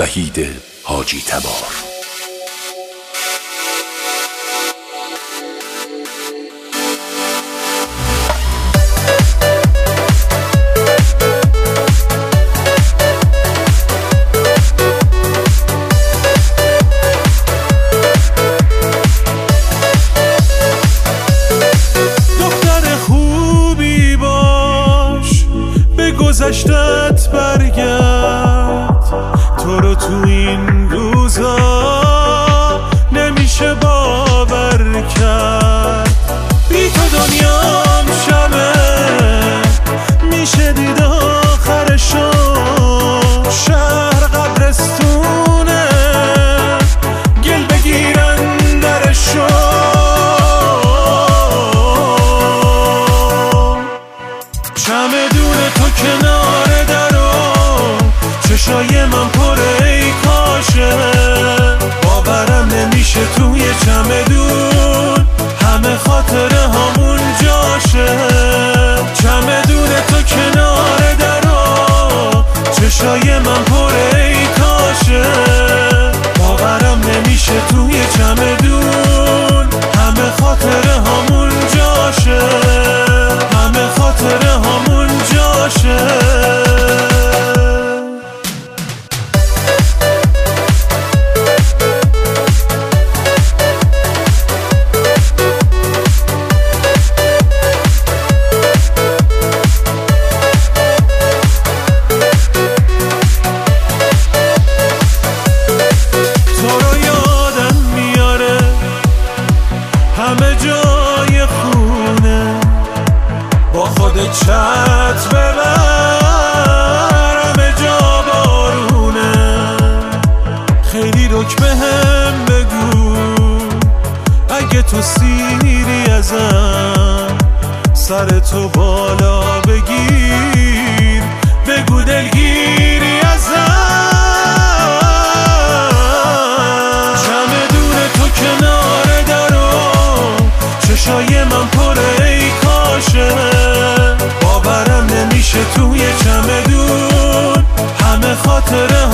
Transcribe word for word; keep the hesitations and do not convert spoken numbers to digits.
وحید حاجی تبار. گذشتت برگرد، تو رو تو این روزا نمیشه باور کرد. بی تو دنیام شبه میشه دید آخرشو، شهر قبرستونه گل بگیرن درشو. چمدون تو کنار درو، چشای من پره ای کاشه، باورم نمیشه توی چمدون همه خاطره همون جاشه. چمدون تو کنار درو، چشای من پره ای کاشه، باورم نمیشه توی چمدون همه خاطره همون جاشه، همه خاطره همون جاشه. همه جای خونه با خود چت ببر، همه جا بارونه. خیلی رک بهم بگو اگه تو سیری ازم، سر تو بالا بگیر بگو دلگیری ازم. چمدون تو کنار درو، چشای من پره ای کاشه، باورم نمیشه توی چمدون همه خاطره